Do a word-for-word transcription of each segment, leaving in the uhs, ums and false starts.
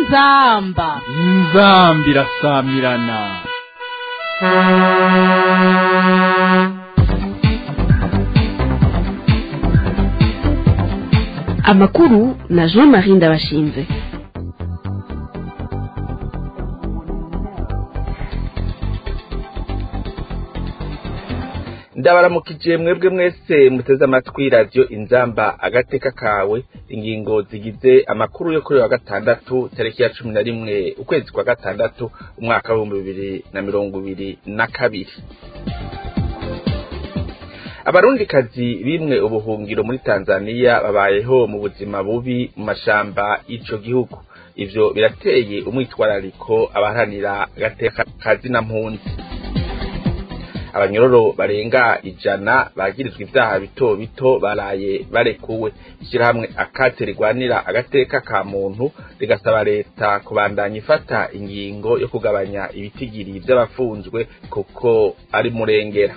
inzamba inzambi irasamirana. Amakuru na Jean-Marie Ndabashinze. Ndabaramukije mwebwe mwese muteze amatwi radio Inzamba agateka kawe. Ingingo zigize amakuru yo kuri wa gatandatu tariki ya cumi na rimwe ukwezi kwa gatandatu umwaka wa bibiri na mirongo ibiri na kabiri. Abarundikazi bimwe ubuhungiro muri Tanzania babayeho mu buzima bubi mu mashamba ico gihugu. Ivyo birateye umwitwarariko abaharanira agateka kazi na mpunzi. Abanyororo barenga ijana bagirizwa ivyaha bito bito baraye barekuwe. Ishirahamwe akate rigwanira agateka ka muntu rigasaba leta kubandanya ifata ingingo yo kugabanya ibitigiri vy'abafunzwe kuko ari murengera.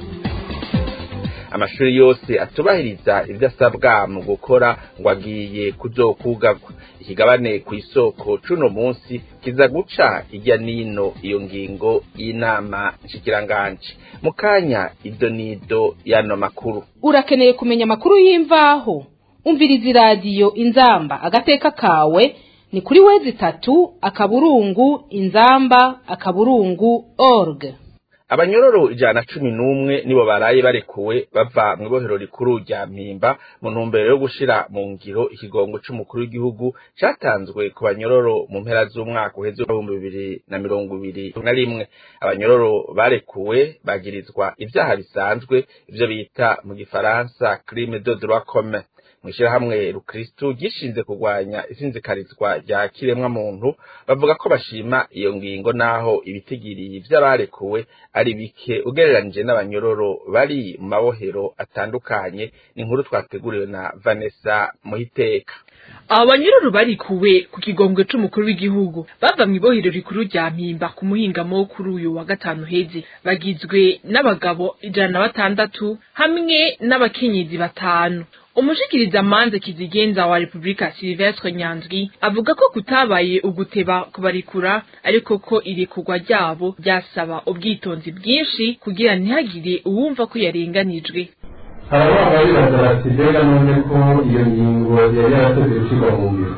Amashuri yose atubahiriza ivyo asabwa mu gukora ngo agiye kuzokugagwa. Ikigabane ku isoko cuno munsi kiza guca irya nino iyo ngingo y'inama nshikiranganje. Mukanya idonido yano makuru. Urakeneye kumenya makuru y'imvaho? Umviriza radio Inzamba agateka kawe ni kuri wezi tatu akaburungu inzamba akaburungu org. Abanyororo ijana na cumi n'umwe nibo baraye barekuwe bava mu ibohero rikuru rya Mpimba mu ntumbero yo gushira mu ngiro ikigongo c'umukuru w'igihugu catanzwe ku banyororo mu mpera z'umwaka uheze wa bibiri na mirongo ibiri na rimwe. Abanyororo barekuwe bagirizwa ivyaha bisanzwe ivyo bita mu gifaransa crime de droit commun. Mwishirahamwe Rukristo gishinze kugwanya isinzikarizwa rya kiremwa muntu bavuga ko bashima iyo ngingo naho ibitigiri vy'abarekuwe ari bike ugereranije n'abanyororo bari mu mabohero atandukanye. Ni inkuru twateguriwe na Vanessa Muhiteka. Abanyororo barikuwe ku kigongo c'umukuru w'igihugu bava mu ibohero rikuru rya Mpimba ku muhingamo kuri uyu wa gatanu heze bagizwe n'abagabo ijana na batandatu hamwe n'abakenyezi batanu. Umushikiriza manza kizigenza wa Republika Silvestre Nyanzwi avuga ko kutabaye uguteba kubarikura ariko ko irekurwa ryabo byasaba ubwitonzi bwinshi kugira ntihagire uwumva ko yarenganijwe. Haraba bibaza bati mbega none ko iyo ngingo yari yarateguye gushirwa mu ngiro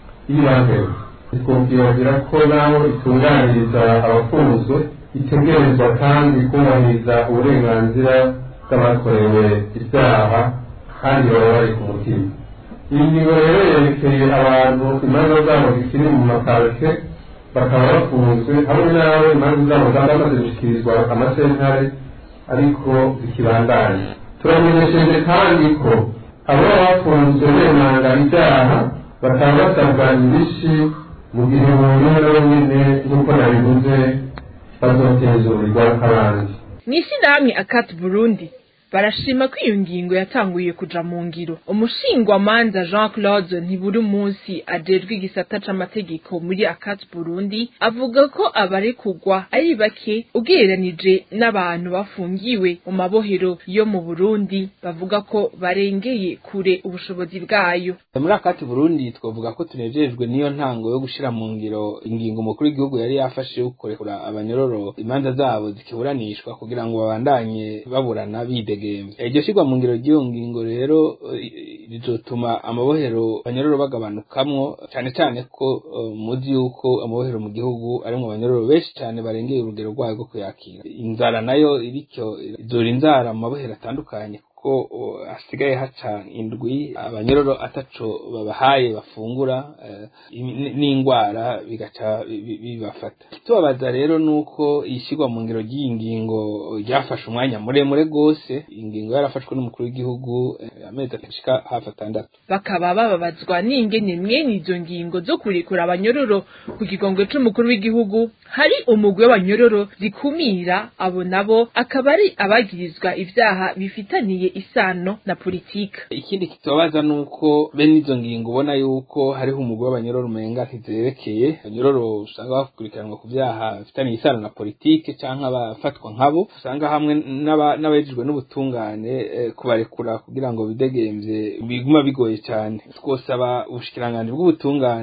ibanze twumvira ko naho itunganiriza abafunzwe itegerezwa kandi kubahiriza uburenganzira bw'abakorewe ibyaha kandi baba bari ku mutima. Iyi ngingo rero yerekeye abantu imanza zabo zikiri mu makarite bakaba bafunzwe hamwe n'abo imanza zabo zamaze gushikirizwa amasentare ariko zikibandanya. Turamenyesheje kandi ko abo bafunzwe bemanga ibyaha bakaba basabwa indishyi mu gihe umuntu rero nyine nk'uko nabivuze bazotenzurirwa abandi. Mw'ishyirahamwe Akate Burundi barashima ko iyo ngingo yatanguye kuja mu ngiro. Umushingwamanza Jean Claude Ntiburi munsi ajejwe igisata c'amategeko muri Akate Burundi avuga ko abarekugwa ari bake ugereranije n'abantu bafungiwe mu mabohero yo mu Burundi bavuga ko barengeye kure ubushobozi bwayo. Muri Akate Burundi twavuga ko tunejejwe niyo ntango yo gushira mu ngiro ingingo mukuru w'igihugu yari yafashe yo kurekura abanyororo imanza zabo zikiburanishwa kugira ngo babandanye baburana bide. Iryo shirwa mu ngiro ry'iyo ngingo rero rizotuma amabohero abanyororo bagabanukamwo cyane cyane ko uh, muzi yuko amabohero mu gihugu ari mu banyororo benshi cyane barengeye urugero rwayo rwo kuyakira. Inzara nayo iricyo izora inzara mu mabohero atandukanye ko uh, asigaye haca indwi abanyororo ataco babahaye bafungura uh, n'ingwara bigaca bibafata. Tubabaza rero nuko ishirwa mu ngiro ry'iyi ngingo ryafashe umwanya muremure gose. Ingingo yarafashwe n'umukuru w'igihugu amezi ashika hafi atandatu. Bakaba bababazwa n'ingene mwene izo ngingo zo kurekura abanyororo ku kigongo c'umukuru w'igihugu hari umugwi w'abanyororo zikumira abo nabo akaba ari abagirizwa ivyaha bifitaniye isano na politika. Ikindi kitobaza nuko bene izo ngingo ubona yuko hariho umugwi w'abanyororo umenga ntizerekeye. Abanyororo usanga bakurikiranwa ku vyaha bifitaniye isano na politike canke abafatwa nkabo usanga hamwe n'abejejwe n'ubutungane eh, kubarekura kugira ngo bidegemvye biguma bigoye cyane. Twosaba ubushikiranganje bw'ubutungane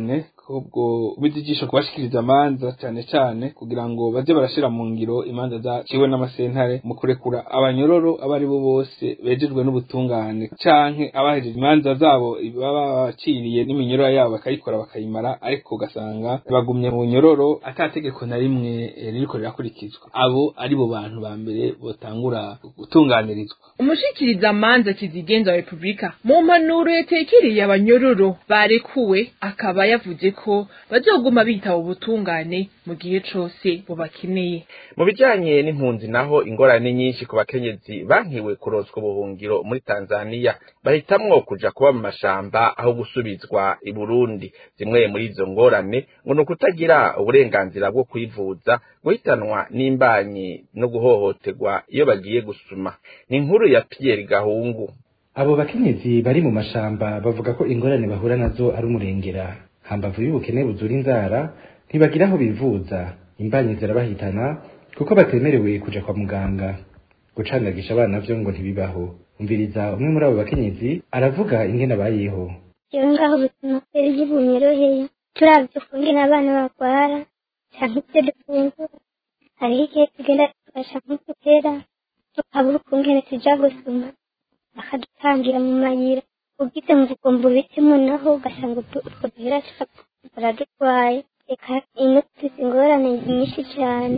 ubwo bizijisho kubashikiriza amanza cyane cyane kugira ngo baze barashira mu ngiro imanza zaciwe n'amasentare mu kurekura abanyororo abari bo bose bejejwe n'ubutungane canke abahejeje imanza zabo baba baciriye n'iminyororo yabo bakayikora bakayimara ariko ugasanga bagumye mu nyororo atategeko na rimwe ririko rirakurikizwa abo ari bo bantu ba mbere botangura gutunganirizwa. Umushikiriza amanza kizigenza wa Republika mu mpanuro yatekeriye abanyororo barekuwe akaba yavuze ko bazoguma bitaba ubutungane mu gihe cose bubakeneye. Mu bijanye n'impunzi naho ingorane nyinshi ku bakenyezi bankiwe kuronswa ubuhungiro muri Tanzania bahitamwo kuja kuba mu mashamba aho gusubizwa i Burundi. Zimwe muri izo ngorane ngo nukutagira uburenganzira bwo kwivuza, guhitanwa n'imbanyi no guhohoterwa iyo bagiye gusuma. Ni inkuru ya Pierre Gahungu. Abo bakenyezi bari mu mashamba bavuga ko ingorane bahura nazo ari umurengera. Hambavu y'ubukene buzura inzara ntibagira aho bivuza, imbanyi zirabahitana kuko batemerewe kuja kwa muganga. Gucandagisha abana vyo ngo ntibibaho. Umviriza umwe muri abo bakenyezi aravuga ingene abayeho. Iyo ngaho bituma kweri ibunyoroheye turavye kungena abana bagwara canke ivyo dufungura. Hariho igihe tugenda tugasha nk'udutera tukabura ukungene tuja gusuma bakadutangira mu mayira ugize ngo ugomba ubitemo naho ugasanga utwo duhera baradutwaye. Eka ino tuzi ingorane nyinshi cane.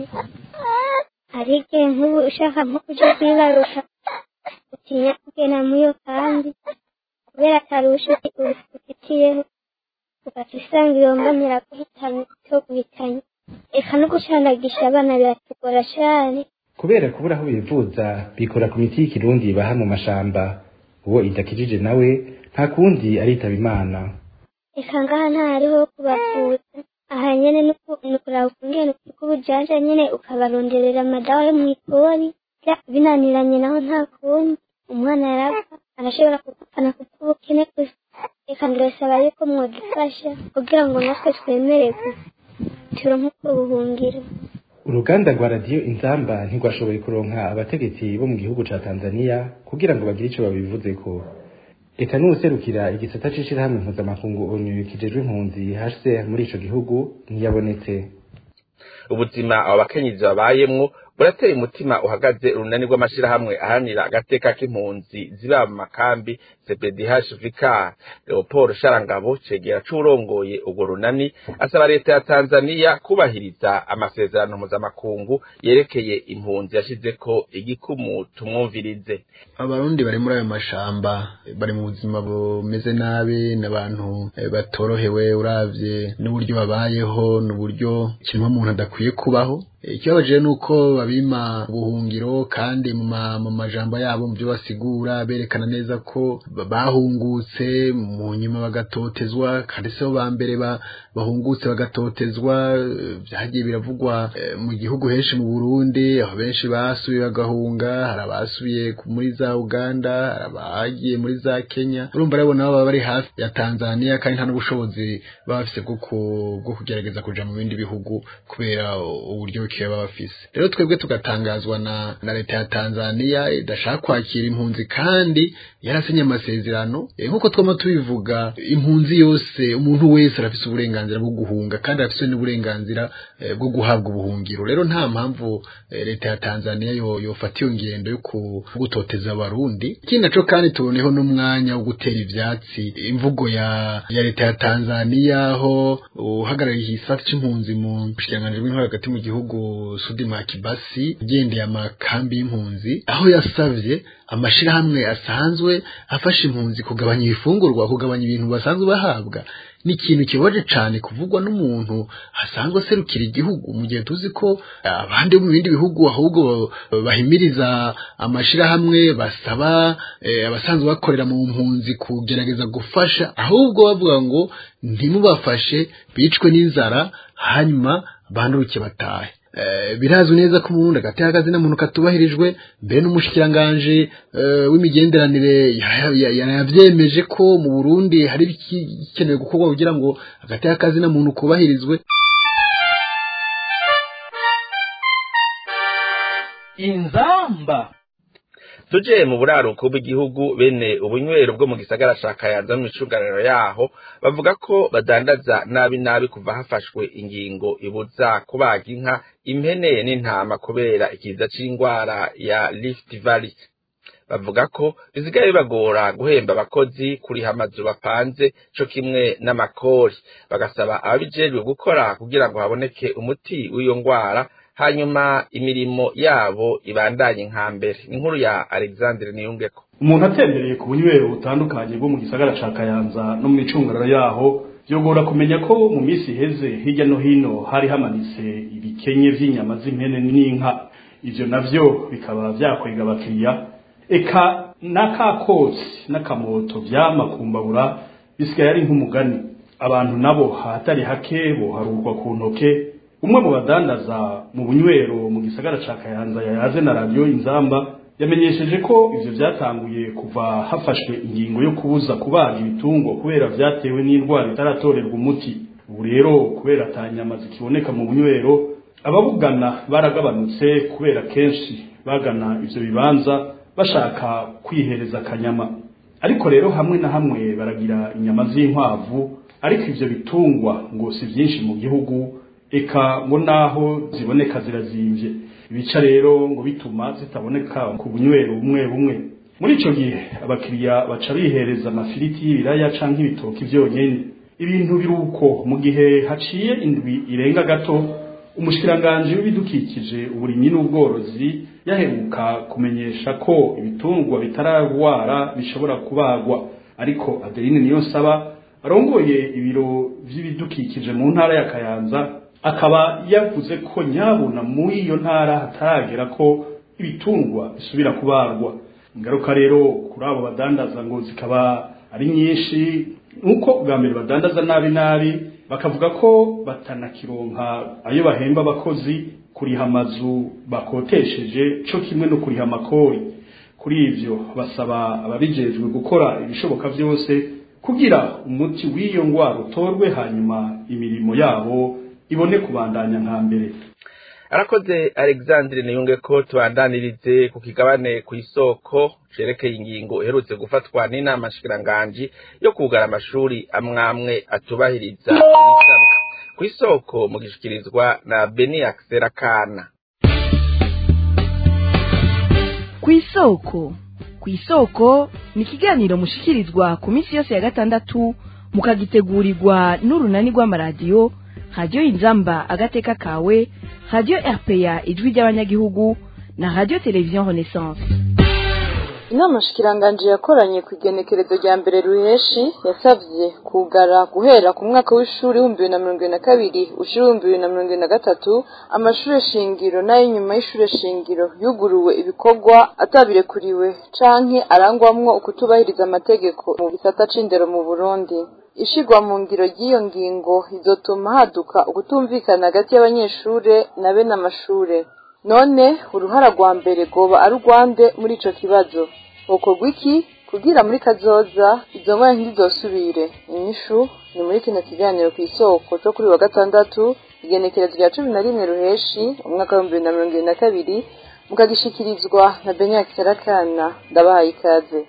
Hari igihe nk'ubu ushaka nko kuja kwibaruka utinya kugenda muyo kandi kubera atarusha ufitiyeho ugaca usanga iyo mbonera guhitana cyo guhitanya. Eka no gucandagisha abana biratugora cane kubera kubura aho bivuza bikora ku miti y'ikirundi baha mu mashamba. Uwo idakijije nawe nta kundi aritaba Imana. Eka ngaha ntahariho kubavuza, aha nyene nukuraba ukungene kubujanja nyene ukabaronderera amadawa yo mw'ipori binaniranye naho nta kundi umwana yarapfa arashobora kugupfana kuko ubukene gusa. Eka ndasaba yuko mwodufasha kugira ngo natwe twemererwe turonke ubuhungiro. Uruganda rwa radio Inzamba ntigwashoboye kuronka abategetsi bo mu gihugu ca Tanzania kugira ngo bagire ico babivuzeko. Eka n'userukira igisata c'ishirahamwe mpuzamakungu O N U kijejwe impunzi H C R muri ico gihugu ntiyabonetse. Ubuzima abo bakenyezi babayemwo burateye umutima uhagaze urunani rw'amashirahamwe ahanira agateka k'impunzi ziba mu makambi C P D H V K. Leopold Sharangabo cegera c'urongoye urwo runani asaba leta ya Tanzania kubahiriza amasezerano mpuzamakungu yerekeye impunzi yashizeko igikumu. Tumwumvirize. Abarundi bari muri ayo mashamba bari mu buzima bumeze nabi, n'abantu batorohewe uravye n'uburyo babayeho n'uburyo kimwe umuntu adakwiye kubaho. Ikibabaje nuko babima ubuhungiro kandi mu majambo yabo mu byo basigura berekana neza ko bahungutse mu nyuma bagatotezwa, kandi se ba mbere bahungutse bagatotezwa. Byagiye biravugwa mu gihugu henshi mu Burundi, aho benshi basubiye bagahunga, hari abasubiye muri za Uganda, hari abagiye muri za Kenya. Urumva rero nabo bari hafi ya Tanzania kandi nta n'ubushobozi bafise bwo kugerageza kuja mu bindi bihugu kubera uburyo kiba bafise. Rero twebwe tugatangazwa na na leta ya Tanzania idashaka kwakira impunzi kandi yarasinye amasezerano. E, nkuko twama tubivuga, impunzi yose, umuntu wese arafise uburenganzira bwo guhunga kandi arafise n'uburenganzira e, bwo guhabwa ubuhungiro. Rero nta mpamvu e, leta ya Tanzania yo yofata iyo ngendo yo gutoteza abarundi. Ikindi naco kandi tuboneho n'umwanya wo gutera ivyatsi imvugo ya ya leta ya Tanzania aho uhagarariye isata c'impunzi mu bushikiranganji bw'intwaro hagati mu gihugu Sudi Makibasi ugendeye amakambi y'impunzi, aho yasavye amashirahamwe asanzwe afasha impunzi kugabanya ibifungurwa, kugabanya ibintu basanzwe bahabwa. Ni ikintu kibaje cane kuvugwa n'umuntu asanzwe aserukira igihugu, mu gihe tuzi ko abandi mu bindi bihugu ahubwo bahimiriza amashirahamwe basaba e, abasanzwe bakorera mu mpunzi kugerageza gufasha, ahubwo bavuga ngo ntimubafashe bicwe n'inzara hanyuma banduruke batahe. Uh, birazwi neza ko umurundi agati hagaze na muntu katubahirijwe, mbere n'umushikiranganje uh, w'imigenderanire yanavyemeje ko mu Burundi hari bikenewe gukorwa kugira ngo agati hagaze na muntu kubahirizwe. Inzamba tuje mu buraruko bw'igihugu bene ubunywero bwo mu gisagara ca Kayanza mu micungararo yaho bavuga ko badandaza nabi nabi kuva hafashwe ingingo ibuza kubaga inka impene n'intama kubera ikiza c'ingwara ya Rift Valley. Bavuga ko bisigaye bagora guhemba abakozi kuriha amazu bapanze co kimwe n'amakori, bagasaba ababijejwe gukora kugira ngo haboneke umuti w'iyo ngwara hanyuma imirimo yabo ibandanye nka mbere. Inkuru ya Alexandre Niyungeko. Umuntu atembereye ku bunywero butandukanye bwo mu gisagara ca Kayanza no mu micungararo yaho yogora kumenya ko mu misi heze hirya no hino hari hamanitse ibikenye vy'inyama z'impene n'inka, ivyo navyo bikaba vyakwega abakiriya. Eka n'akakotsi n'akamoto vyamakumbabura bisigaye ari nk'umugani. Abantu nabo hatari hake boharurwa ku ntoke. Umwe mu badandaza mu bunywero mu gisagara ca Kayanza yayaze na radio Inzamba yamenyesheje ko ivyo vyatanguye kuva hafashwe ingingo yo kubuza kubaga ibitungo kubera vyatewe n'indwara itaratorerwa umuti. Ubu rero kubera atanyama zikiboneka mu bunywero ababugana baragabanutse kubera kenshi bagana ivyo bibanza bashaka kwihereza akanyama. Ariko rero hamwe na hamwe baragira inyama z'inkwavu, ariko ivyo bitungwa ngo si vyinshi mu gihugu, eka ngo naho ziboneka zirazimvye. Ibica rero ngo bituma zitaboneka ku bunywero bumwe bumwe. Muri ico gihe abakiriya baca bihereza amafiriti y'ibiraya canke ibitoki vyonyene. Ibintu biruko mu gihe haciye indwi irenga gato umushikiranganje w'ibidukikije uburimyi n'ubworozi yaheruka kumenyesha ko ibitungwa bitaragwara bishobora kubagwa. Ariko Adeline Niyonsaba arongoye ibiro vy'ibidukikije mu ntara ya Kayanza akaba yavuze ko nyabuna muri iyo ntara hataragera ko ibitungwa bisubira kubarwa. Ingaruka rero kuri abo badandaza ngo zikaba ari nyinshi, nuko bwa mbere badandaza nabi nabi bakavuga ko batanakironka ayo bahemba abakozi, kuriha amazu bakotesheje co kimwe no kuriha amakori. Kuri ivyo basaba ababijejwe gukora ibishoboka vyose kugira umuti w'iyo ngwara utorwe hanyuma imirimo yabo ibone kubandanya nka mbere. Arakoze Alexandre Niyungeko. Tubandanirize ku kigabane ku isoko cerekeye ingingo iherutse gufatwa n'inama nshikiranganji yo kugara amashuri amwamwe atubahiriza ibisabwa ku isoko mu gishikirizwa na Beni Akserakana. Ku isoko ku isoko ni kiganiro mushikirizwa ku misi yose ya gatandatu mukagitegurirwa n'urunani rw'amaradiyo Radio Inzamba agateka kawe, Radio R P A ijwi ry'abanyagihugu na Radio Television Renaissance. Inama shikiranganje yakoranye ku igenekerezo rya mbere ruheshi yasavye kugara guhera ku mwaka w'ishuri w'ibihumbi bibiri na mirongo ibiri na kabiri ushira ibihumbi bibiri na mirongo ibiri na gatatu amashure shingiro nayo nyuma y'ishure shingiro yuguruwe ibikorwa atabirekuriwe canke arangwamwo ukutubahiriza amategeko mu bisata c'indero mu Burundi. Ishigwa mu ngiro ry'iyo ngingo izotuma haduka ugutumvikana hagati y'abanyeshure na bene amashure. None uruhara rwa mbere goba ari urwande muri ico kibazo. Ukorwa iki kugira muri kazoza izo ngwara ntizosubire? Inyishu ni muri kino kiganiro ku isoko cyo kuri wa gatandatu igenekerezo rya cumi na rimwe ruheshi umwaka wa bibiri na mirongo ibiri na kabiri mukagishikirizwa na Benya Kisarakana. Ndabahaye ikaze.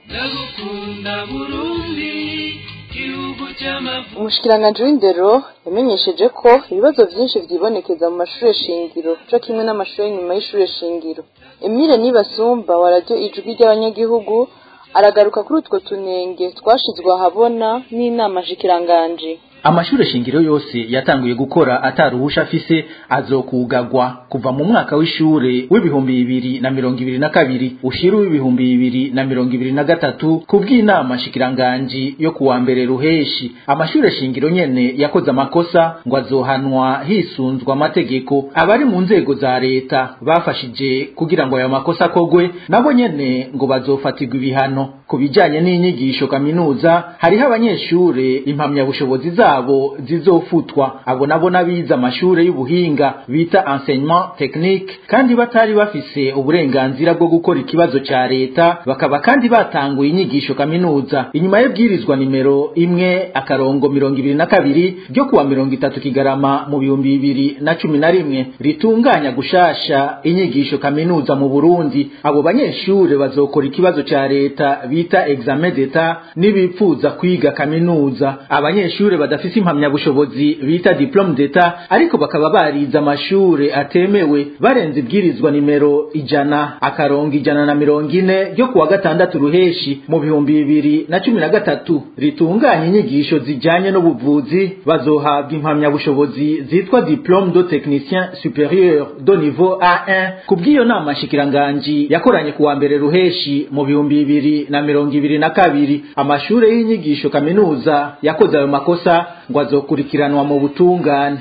Umushikiranganje w'indero yamenyesheje ko ibibazo vyinshi vyibonekeza mu mashure shingiro co kimwe n'amashure nyuma y'ishure shingiro. Emile Nibasumba wa Radio Ijwi ry'abanyagihugu aragaruka kuri utwo tunenge twashizwe ahabona n'inama shikiranganje. Amashure shingiro yose yatanguye gukora ataruhusha afise azokugagwa kuva mu mwaka w'ishure w'ibihumbi bibiri na mirongo ibiri na kabiri ushira w'ibihumbi bibiri na mirongo ibiri na gatatu kubw'inama shikiranganji yo kuwa mbere ruheshi. Amashure shingiro nyene yakoze amakosa ngo azohanwa hisunzwa amategeko. Abari mu nzego za leta bafashije kugira ngo ayo makosa akogwe nabo nyene ngo bazofatirwa ibihano. Kubijanye n'inyigisho kaminuza hariho abanyeshure impamya bushobozi za zabo zizofutwa. Abo nabo nabiza amashure y'ubuhinga bita enseignement technique kandi batari bafise uburenganzira bwo gukora ikibazo ca leta, bakaba kandi batanguye inyigisho kaminuza inyuma y'ibwirizwa nimero imwe akarongo mirongo ibiri na kabiri ryo kuwa mirongo itatu Kigarama mu bihumbi bibiri na cumi na rimwe ritunganya gushasha inyigisho kaminuza mu Burundi. Abo banyeshure bazokora ikibazo ca leta bita examen d'etat nibipfuza kwiga kaminuza. Abanyeshure badafise impamya bushobozi bita diplome d'etat ariko bakaba barize amashure atemewe barenze ibwirizwa nimero ijana akarongo ijana na mirongo ine ryo kuwa gatandatu Ruheshi mu bihumbi bibiri na cumi na gatatu ritunganya inyigisho zijanye n'ubuvuzi bazohabwa impamya bushobozi zitwa diplome de technicien supérieur de niveau A un. Kubw'iyo nama shikiranganji yakoranye kuwa mbere Ruheshi mu bihumbi bibiri na mirongo ibiri na kabiri, amashure y'inyigisho kaminuza yakoze ayo makosa ngo azokurikiranwa mu butungane.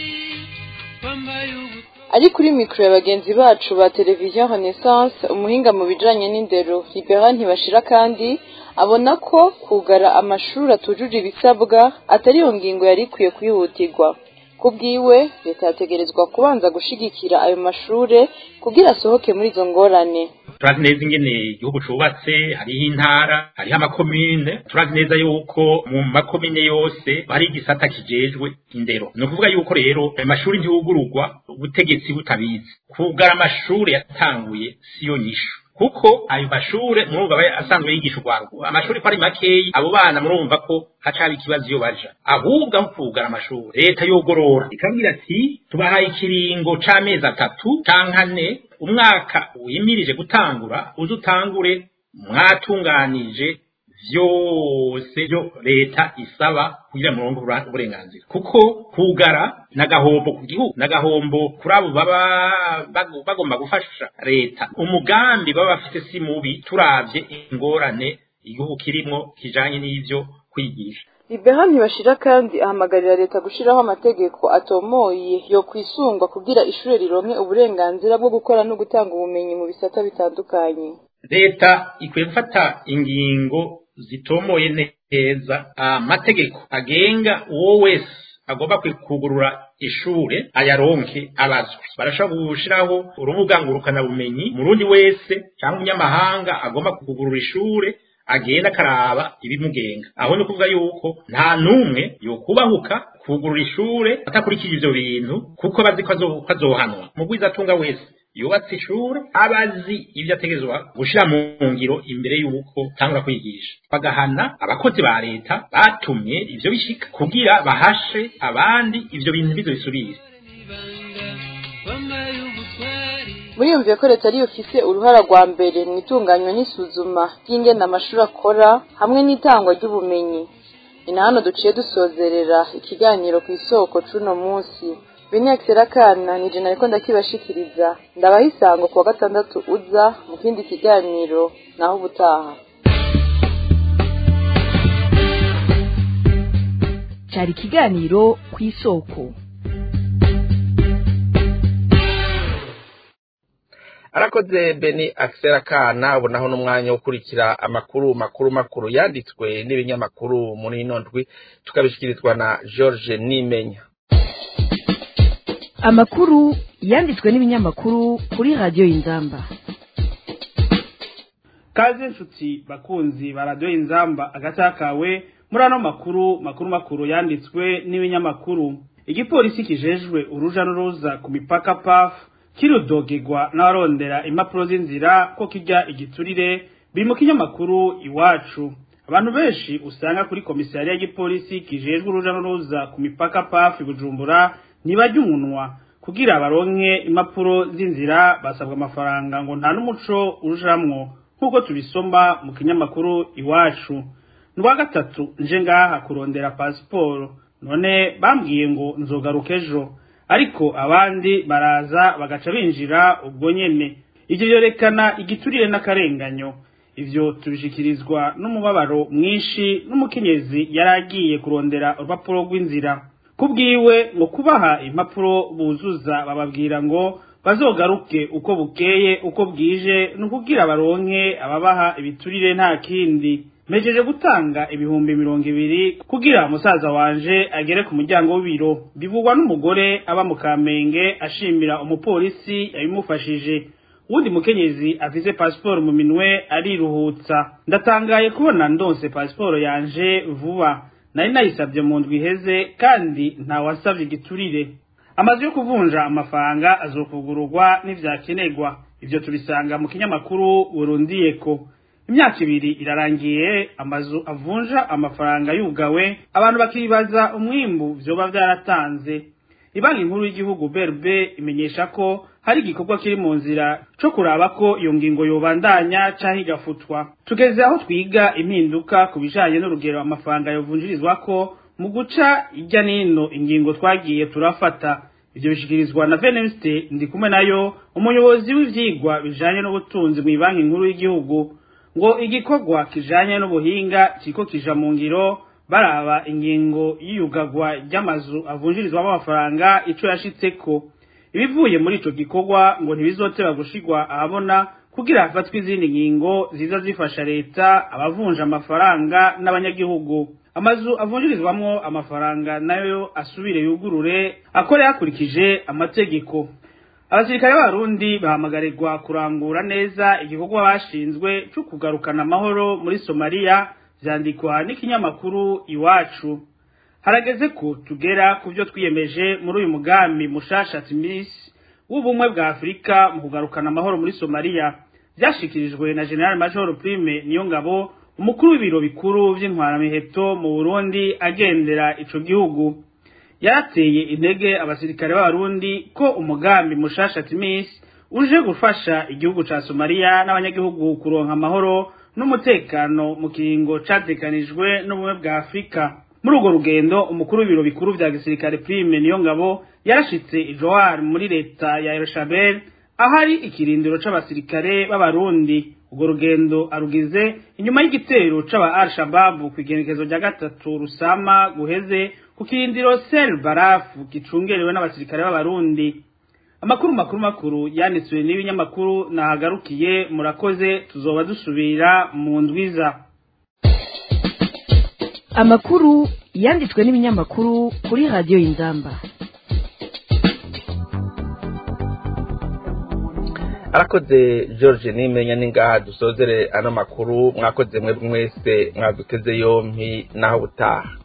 Ari kuri mikro ya bagenzi bacu ba televiziyo Renaissance, umuhinga mu bijanye n'indero Libera Ntibashira kandi abona ko kugara amashuri atujuje ibisabwa atari yo ngingo yari ikwiye kwihutirwa. Kubwiwe leta yategerezwa kubanza gushigikira ayo mashure kugira asohoke muri izo ngorane. Turazi neza ingene igihugu cubatse, hariho intara, hariho amakomine. Turazi neza yuko mu makomine yose hari igisata kijejwe indero. Ni ukuvuga yuko rero amashuri ntiyugururwa ubutegetsi butabizi. Kugara amashuri yatanguye siyo nyishu, kuko ayo mashure murumva asanzwe yigisha urwaruko. Amashuri ko ari makeyi, abo bana murumva ko hacaba ikibazo iyo baja. Ahubwo aho kugara amashuri leta yogorora ikabwira ati tubahaye ikiringo c'amezi atatu canke ane, umwaka wimirije gutangura uzi utangure mwatunganije vyose byo leta isaba kugira murongo uburenganzira. Kuko kugara nagahombo ku gihugu, nagahombo kuri abo baba bagomba gufasha leta. Umugambi baba bafite si mubi turavye ingorane igihugu kirimo kijanye n'ivyo kwigisha. Libera Ntibashira kandi ahamagarira leta gushiraho amategeko atomoye yo kwisungwa kugira ishure rironke uburenganzira bwo gukora no gutanga ubumenyi mu bisata bitandukanye. Leta ikwiye gufata ingingo zitomoye neza, amategeko agenga uwo wese agomba kugurura ishure ayaronke abazwi. Barashobora gushiraho urubuga ngurukana bumenyi, murundi wese cyangwa umunyamahanga agomba kugurura ishure agenda akaraba ibimugenga. Aho no kuvuga yuko nta numwe yokubahuka kugurura ishure atakurikije ivyo bintu, kuko bazi ko azohanwa. Mugwiza atunga wese yubatse ishure abazi ivyo ategezwa gushira mu ngiro imbere yuko tangura kwigisha. Bagahana abakozi ba leta batumye ivyo bishika kugira bahashe abandi ivyo bintu bizo bisubire. Muriyumviye ko leta ariyo ifise uruhara rwa mbere mu itunganywa n'isuzuma ry'ingene amashuri akora hamwe n'itangwa ry'ubumenyi. Ni na hano duciye dusozerera ikiganiro ku isoko c'uno munsi. Benex Rakana ni jena ariko ndakibashikiriza. Ndabaha isango kuwa gatandatu uza mu kindi kiganiro naho ubutaha. Cari kiganiro ku isoko. Arakoze Beni Axel Kana. Ubonaho n'umwanya wo kurikira amakuru makuru makuru yanditswe n'ibinyamakuru muri ino ndwi, tukabishikirizwa na George Nimenya. Amakuru yanditswe n'ibinyamakuru kuri radio Inzamba. Kaze nshuti bakunzi ba radio Inzamba agatakawe muri ano makuru makuru makuru yanditswe n'ibinyamakuru. Igipolisi kijejwe uruja n'uruza ku mipaka P A F kirudogegwa n'abarondera impapuro z'inzira ko kijya igiturire biri mu kinyamakuru Iwacu. Abantu benshi usanga kuri komisariya y'igipolisi kijejwe uruja n'uruza ku mipaka P A F Bujumbura nibajya umunwa kugira baronke impapuro z'inzira basabwa amafaranga ngo nta n'umuco ujamwo, nkuko tubisomba mu kinyamakuru Iwacu. Ndwa gatatu nje ngaha kurondera passport, none bambwiye ngo nzogaruka ejo, ariko abandi baraza bagaca binjira ubwo nyene. Ivyo byerekana igiturire n'akarenganyo. Ivyo tubishikirizwa n'umubabaro mwinshi n'umukenyezi yaragiye kurondera urupapuro rw'inzira. Kubwiwe ngo kubaha impapuro buzuza bababwira ngo bazogaruke uko bukeye uko bwije, nukugira baronke ababaha ibiturire nta kindi. mejeje gutanga ibihumbi mirongo ibiri kugira musaza wanje agere ku muryango w'ibiro. Bivugwa n'umugore aba mu Kamenge ashimira umupolisi yabimufashije. Uwundi mukenyezi afise pasiporo mu minwe ariruhutsa. Ndatangaye kubona ndonse pasiporo yanje vuba. Nari nayisabye mu ndwi iheze kandi nta wasavye igiturire. Amazu yo kuvunja amafaranga azokugururwa n'ivyakenerwa. Ivyo tubisanga mu kinyamakuru Burundiyeko. Imyaka ibiri irarangiye amazu avunja amafaranga yugawe, abantu bakibaza umwimbu vyoba vyaratanze. Ibanki nkuru y'igihugu B R B imenyesha ko hari igikorwa kiri mu nzira cyo kuraba ko iyo ngingo yobandanya canke igafutwa. Tugeze aho twiga impinduka ku bijanye n'urugero amafaranga yovunjirizwa ko mu guca ijya nino ingingo twagiye turafata. Ivyo bishikirizwa na Venuste Ndikumwe nayo umuyobozi w'ivyigwa bijanye n'ubutunzi mu banki nkuru y'igihugu, ngo igikorwa kijanye n'ubuhinga kiko kija mu ngiro baraba ingingo y'iyugagwa ry'amazu avunjirizwamo amafaranga ico yashitseko. Ibivuye muri ico gikorwa ngo ntibizoteba gushigwa ahabona kugira hafatwe izindi ngingo ziza zifasha leta, abavunja amafaranga n'abanyagihugu. Amazu avunjirizwamo amafaranga nayo asubire yugurure akore yakurikije amategeko. Abasirikare b'Abarundi bahamagarirwa kurangura neza igikorwa bashinzwe cyo kugarukana amahoro muri Somalia, vyandikwa n'ikinyamakuru Iwacu. Harageze ko tugera ku byo twiyemeje muri uyu mugambi mushasha Timis w'ubumwe bwa Afrika mu kugarukana amahoro muri Somalia, byashikirijwe na General Major Prime Niyongabo, umukuru w'ibiro bikuru vy'intwaramiheto mu Burundi agendera ico gihugu. Yarateye intege abasirikare b'Abarundi ko umugambi mushasha Timis uje gufasha igihugu ca Somalia n'abanyagihugu kuronka amahoro n'umutekano mu kiringo catekanijwe n'ubumwe bwa Afrika. Muri urwo rugendo umukuru w'ibiro bikuru vya gisirikare Prime Niyongabo yarashitse Ijoar muri leta ya El Shabelle ahari ikirindiro c'abasirikare b'Abarundi. Urwo rugendo arugize inyuma y'igitero c'aba Al-Shabaab ku igenekezo rya gatatu Rusama guheze ku kirindiro Sel Barafu gicungerewe n'abasirikare b'Abarundi. Amakuru makuru makuru yanditswe n'ibinyamakuru nahagarukiye. Murakoze, tuzoba dusubira mu ndwiza. Amakuru yanditswe n'ibinyamakuru kuri radio Inzamba. Arakoze George Nimenya ningaha dusozere ano makuru. Mwakoze mwe mwese mwaduteze yompi naho butaha.